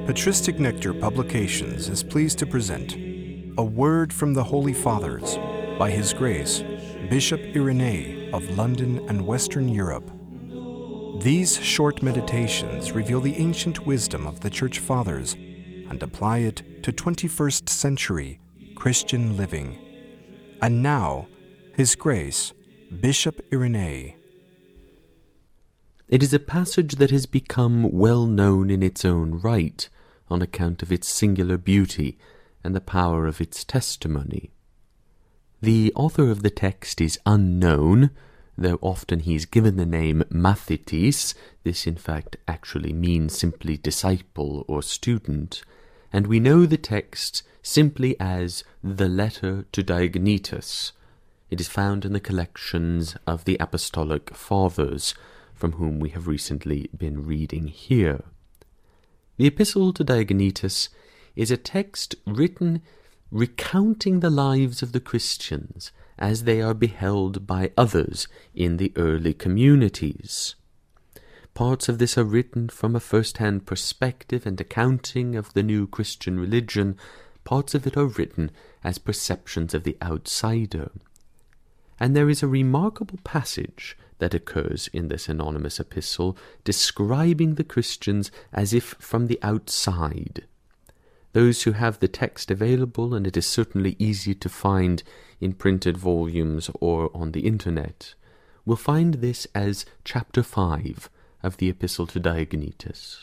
Patristic Nectar Publications is pleased to present A Word from the Holy Fathers by His Grace, Bishop Irenee of London and Western Europe. These short meditations reveal the ancient wisdom of the Church Fathers and apply it to 21st century Christian living. And now, His Grace, Bishop Irenee. It is a passage that has become well known in its own right, on account of its singular beauty and the power of its testimony. The author of the text is unknown, though often he is given the name Mathitis. This in fact actually means simply disciple or student, and we know the text simply as the letter to Diognetus. It is found in the collections of the Apostolic Fathers, from whom we have recently been reading here. The Epistle to Diognetus is a text written recounting the lives of the Christians as they are beheld by others in the early communities. Parts of this are written from a first-hand perspective and accounting of the new Christian religion. Parts of it are written as perceptions of the outsider. And there is a remarkable passage that occurs in this anonymous epistle, describing the Christians as if from the outside. Those who have the text available, and it is certainly easy to find in printed volumes or on the internet, will find this as chapter 5 of the Epistle to Diognetus.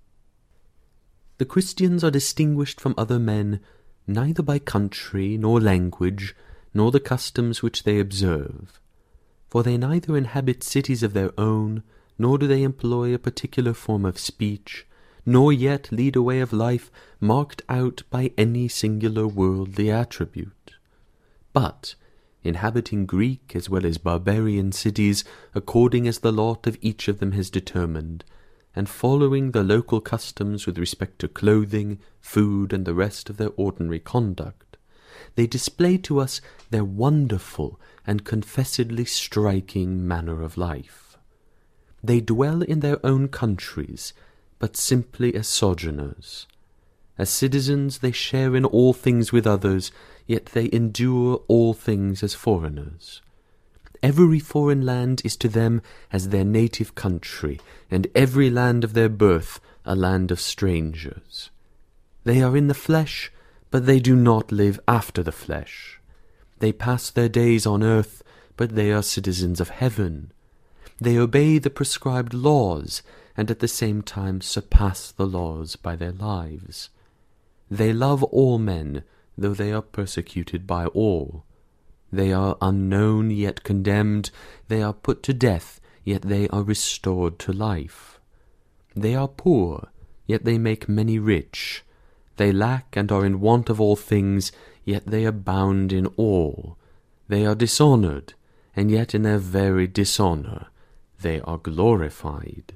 The Christians are distinguished from other men neither by country, nor language, nor the customs which they observe. For they neither inhabit cities of their own, nor do they employ a particular form of speech, nor yet lead a way of life marked out by any singular worldly attribute. But, inhabiting Greek as well as barbarian cities, according as the lot of each of them has determined, and following the local customs with respect to clothing, food, and the rest of their ordinary conduct, they display to us their wonderful and confessedly striking manner of life. They dwell in their own countries, but simply as sojourners. As citizens they share in all things with others, yet they endure all things as foreigners. Every foreign land is to them as their native country, and every land of their birth a land of strangers. They are in the flesh, but they do not live after the flesh. They pass their days on earth, but they are citizens of heaven. They obey the prescribed laws, and at the same time surpass the laws by their lives. They love all men, though they are persecuted by all. They are unknown, yet condemned. They are put to death, yet they are restored to life. They are poor, yet they make many rich. They lack and are in want of all things, yet they abound in all. They are dishonoured, and yet in their very dishonour they are glorified.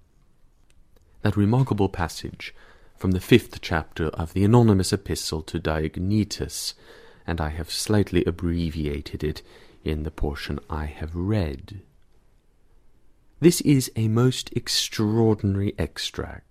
That remarkable passage from the 5th chapter of the anonymous epistle to Diognetus, and I have slightly abbreviated it in the portion I have read. This is a most extraordinary extract.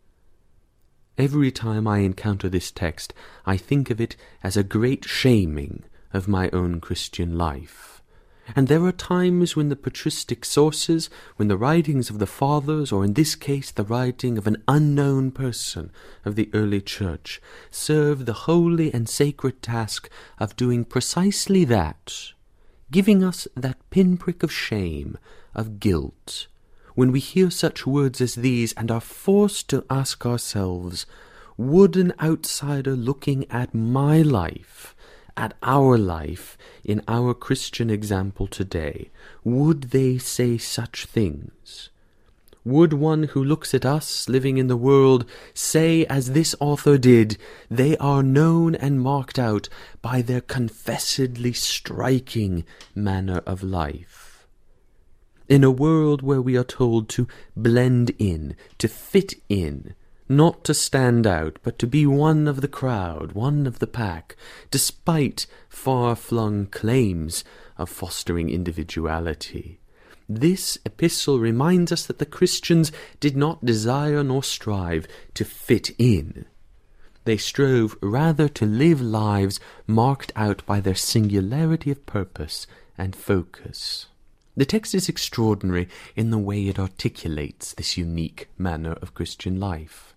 Every time I encounter this text, I think of it as a great shaming of my own Christian life. And there are times when the patristic sources, when the writings of the Fathers, or in this case the writing of an unknown person of the early Church, serve the holy and sacred task of doing precisely that, giving us that pinprick of shame, of guilt, when we hear such words as these and are forced to ask ourselves, would an outsider looking at my life, at our life, in our Christian example today, would they say such things? Would one who looks at us living in the world say, as this author did, they are known and marked out by their confessedly striking manner of life? In a world where we are told to blend in, to fit in, not to stand out, but to be one of the crowd, one of the pack, despite far-flung claims of fostering individuality, This epistle reminds us that the Christians did not desire nor strive to fit in. They strove rather to live lives marked out by their singularity of purpose and focus. The text is extraordinary in the way it articulates this unique manner of Christian life.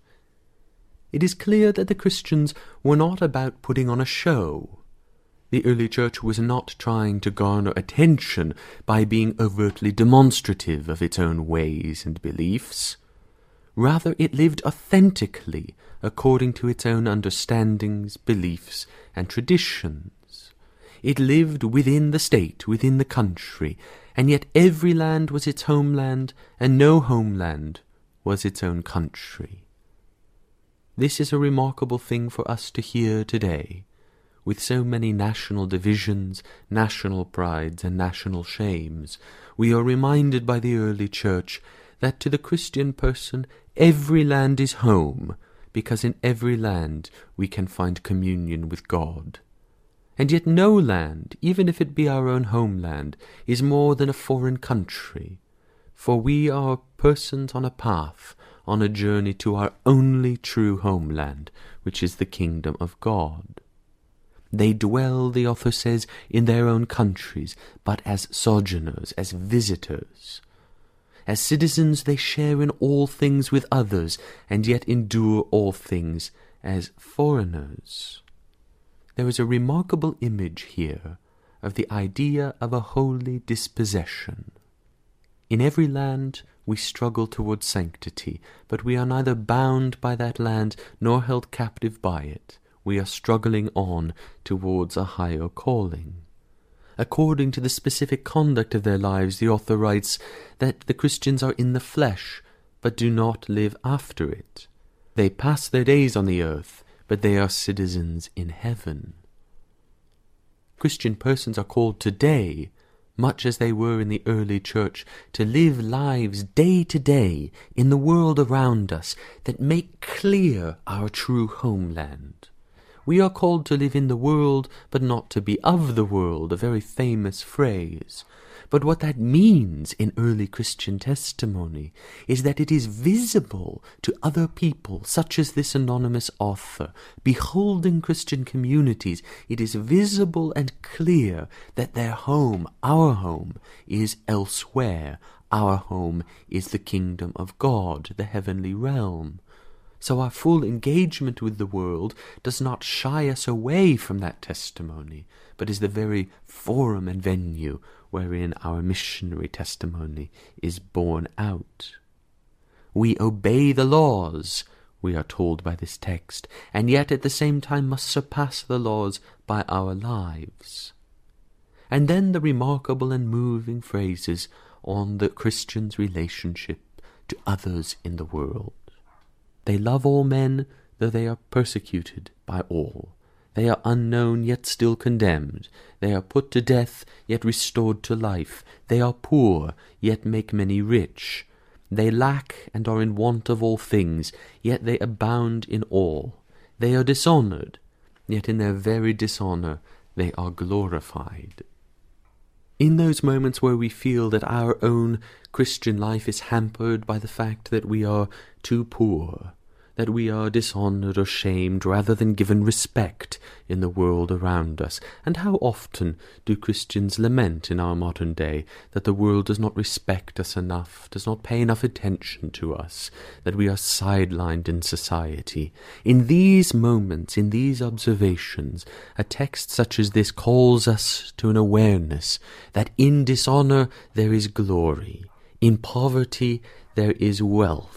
It is clear that the Christians were not about putting on a show. The early church was not trying to garner attention by being overtly demonstrative of its own ways and beliefs. Rather, it lived authentically according to its own understandings, beliefs, and traditions. It lived within the state, within the country, and yet every land was its homeland, and no homeland was its own country. This is a remarkable thing for us to hear today, with so many national divisions, national prides, and national shames. We are reminded by the early church that to the Christian person every land is home, because in every land we can find communion with God. And yet no land, even if it be our own homeland, is more than a foreign country, for we are persons on a path, on a journey to our only true homeland, which is the kingdom of God. They dwell, the author says, in their own countries, but as sojourners, as visitors. As citizens they share in all things with others, and yet endure all things as foreigners. There is a remarkable image here of the idea of a holy dispossession. In every land we struggle towards sanctity, but we are neither bound by that land nor held captive by it. We are struggling on towards a higher calling. According to the specific conduct of their lives, the author writes that the Christians are in the flesh, but do not live after it. They pass their days on the earth, but they are citizens in heaven. Christian persons are called today, much as they were in the early church, to live lives day to day in the world around us that make clear our true homeland. We are called to live in the world, but not to be of the world, a very famous phrase. But what that means in early Christian testimony is that it is visible to other people, such as this anonymous author. Beholding Christian communities, it is visible and clear that their home, our home, is elsewhere. Our home is the kingdom of God, the heavenly realm. So our full engagement with the world does not shy us away from that testimony, but is the very forum and venue wherein our missionary testimony is borne out. We obey the laws, we are told by this text, and yet at the same time must surpass the laws by our lives. And then the remarkable and moving phrases on the Christian's relationship to others in the world. They love all men, though they are persecuted by all. They are unknown, yet still condemned. They are put to death, yet restored to life. They are poor, yet make many rich. They lack and are in want of all things, yet they abound in all. They are dishonoured, yet in their very dishonour they are glorified. In those moments where we feel that our own Christian life is hampered by the fact that we are too poor, that we are dishonoured or shamed rather than given respect in the world around us. And how often do Christians lament in our modern day that the world does not respect us enough, does not pay enough attention to us, that we are sidelined in society. In these moments, in these observations, a text such as this calls us to an awareness that in dishonour there is glory, in poverty there is wealth.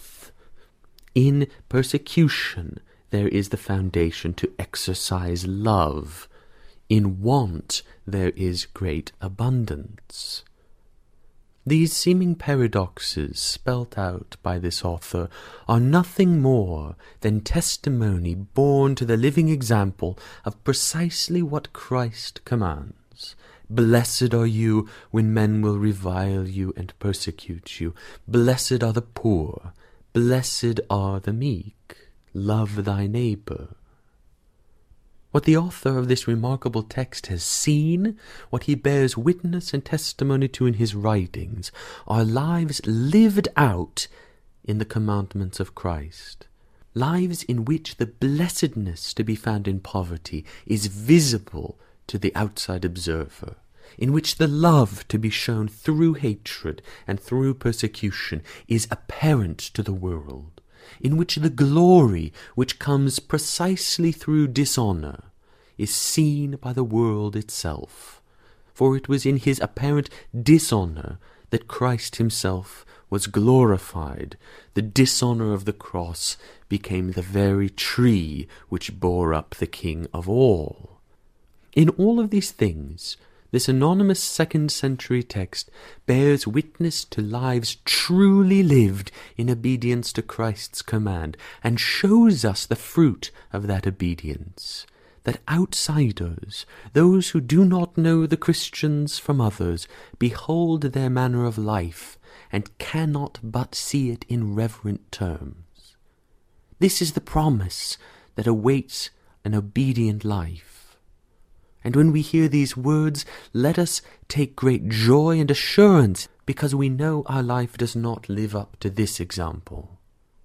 In persecution, there is the foundation to exercise love. In want, there is great abundance. These seeming paradoxes spelt out by this author are nothing more than testimony borne to the living example of precisely what Christ commands. Blessed are you when men will revile you and persecute you. Blessed are the poor. Blessed are the meek. Love thy neighbour. What the author of this remarkable text has seen, what he bears witness and testimony to in his writings, are lives lived out in the commandments of Christ. Lives in which the blessedness to be found in poverty is visible to the outside observer, in which the love to be shown through hatred and through persecution is apparent to the world, in which the glory which comes precisely through dishonour is seen by the world itself. For it was in his apparent dishonour that Christ himself was glorified. The dishonour of the cross became the very tree which bore up the King of all. In all of these things, this anonymous 2nd century text bears witness to lives truly lived in obedience to Christ's command, and shows us the fruit of that obedience, that outsiders, those who do not know the Christians from others, behold their manner of life, and cannot but see it in reverent terms. This is the promise that awaits an obedient life. And when we hear these words, let us take great joy and assurance, because we know our life does not live up to this example.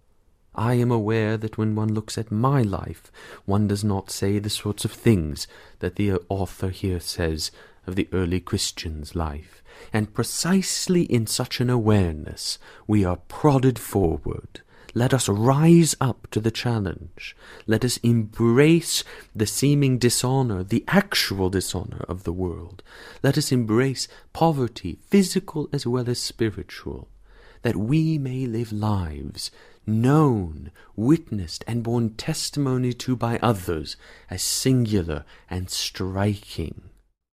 I am aware that when one looks at my life, one does not say the sorts of things that the author here says of the early Christian's life. And precisely in such an awareness we are prodded forward. Let us rise up to the challenge. Let us embrace the seeming dishonour, the actual dishonour of the world. Let us embrace poverty, physical as well as spiritual, that we may live lives known, witnessed, and borne testimony to by others as singular and striking.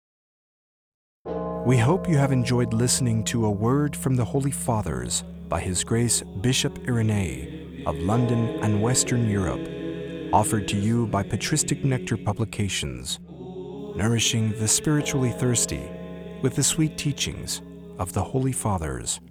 We hope you have enjoyed listening to A Word from the Holy Fathers by His Grace Bishop Irenee of London and Western Europe, offered to you by Patristic Nectar Publications, nourishing the spiritually thirsty with the sweet teachings of the Holy Fathers.